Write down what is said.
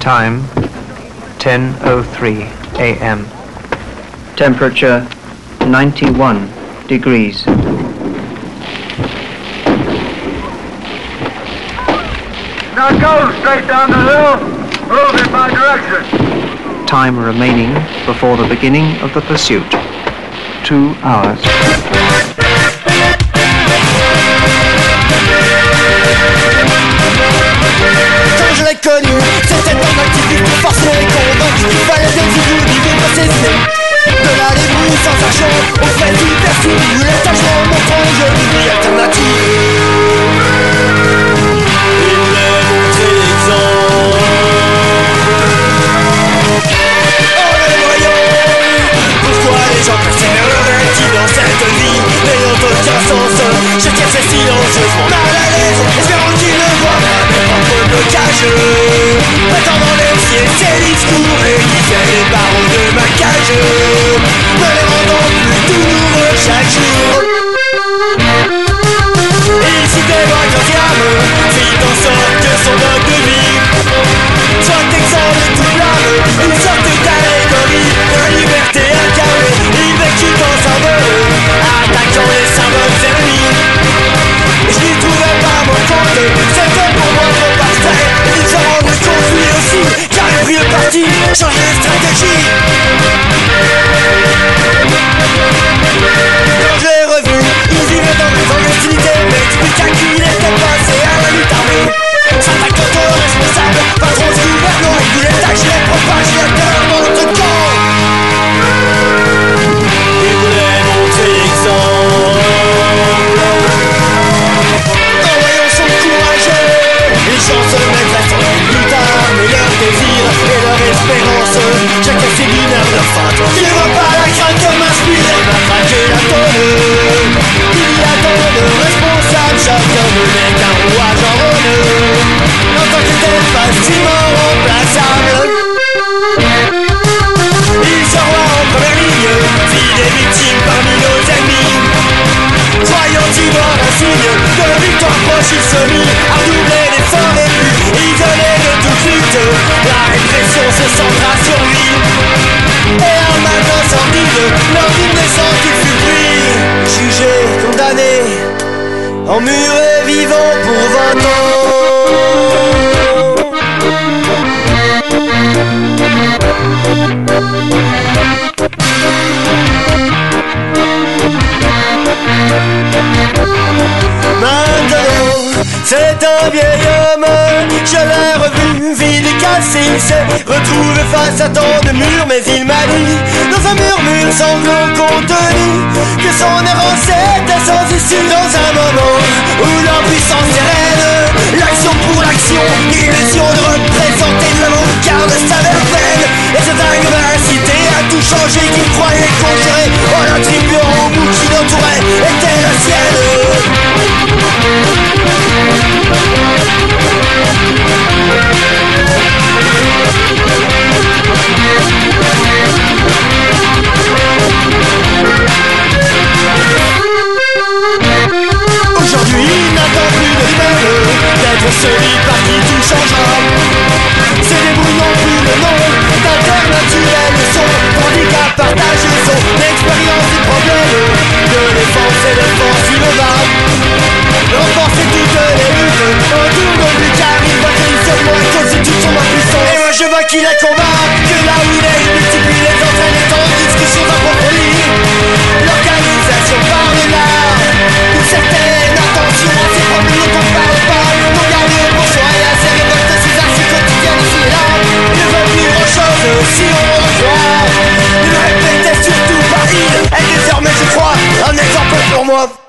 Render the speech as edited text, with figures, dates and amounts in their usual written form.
Time 10:03 a.m. Temperature 91 degrees. Now go straight down the hill, move in my direction. Time remaining before the beginning of the pursuit. 2 hours. Quand je l'ai connu, c'était un activiste pour forcer les convaincre qu'il fallait des idées d'idées pour ses idées. De la débrouille sans argent, au fait hyper fini, les tâches en montrant je vie alternative. Il voulait montrer l'exemple. En le voyant, pourquoi les gens persévèrent-ils dans cette vie n'ayant aucun sens? J'étais fait silencieusement mal à l'aise, espérant qu'ils ne voient pas mes propres blocages. Attendant les pieds ses discours et lisant les barreaux de ma cage, me les rendant plus douloureux chaque jour. Il citait moi quand diable, fit en sorte que son mode de vie soit exempt de tout blâme, une sorte d'allégorie de la liberté incarnée. Il vécut en symbole, attaquant les symboles ennemis. Je n'y trouvais pas mon compte, c'était pour moi trop abstrait. Il s'en rendait compte lui aussi, car il prit le parti, changer de stratégie. Quand je l'ai revu, il vivait dans les clandestinités, m'expliqua qu'il était passé à la lutte armée. S'attaquant aux responsables, patron du gouvernement, il voulait tâcher les propagateurs contre camp. Il voulait montrer l'exemple. En voyant son courage, les gens se mettent la fin plus tard, mais leur désir et leur espérance, chacun ses binaires de feinte. Tu ne vois pas la crainte que m'inspire, va craquer la tonne. Il y a tant de responsables, chacun ne n'est qu'un rouage en rôle. En tant que tel, facilement remplaçable. Il sera en première ligne, fit des victimes parmi nos ennemis. Croyant y voir un signe de victoire proche, il se mit à doubler l'effort et puis isolé de toute lutte. La répression se centra sur lui. Et un matin sordide, lors d'une naissance qui fut pris, jugé, condamné, emmuré vivant pour 20 ans. Maintenant, c'est un vieil homme, je l'ai revu, vide et cassé, il s'est retrouvé face à tant de murs, mais il m'a dit, dans un murmure sanglant contenu, que son errance était sans issue. Dans un moment où l'impuissance est reine, l'action pour l'action, illusion de représenter de l'avant-garde s'avère pleine. Et cette dingue m'a incité à tout changer, qu'il croyait conquérir, en l'attribuant au bout qui l'entourait, était la sienne. Aujourd'hui, il n'attend plus de rebelle, d'être celui par qui tout changera. Se débrouillant plus le nom d'internaturel son handicap partage son expérience des problèmes de défense et de force il le va remporter toutes les luttes autour de lui car il voit qu'il se voit que c'est toute son impuissance. Et moi je vois qu'il a combat, que là où il est il multiplie les entraînes et tandis que sur sa propre ligne l'organisation part de là une certaine attention à ses problèmes dont on parle pas, non garder pour soi et à ses révoltes ses actions quotidiennes ici et là. Il ne veut plus grand chose si on le croit. Il répétait surtout par il est désormais je crois un exemple pour moi.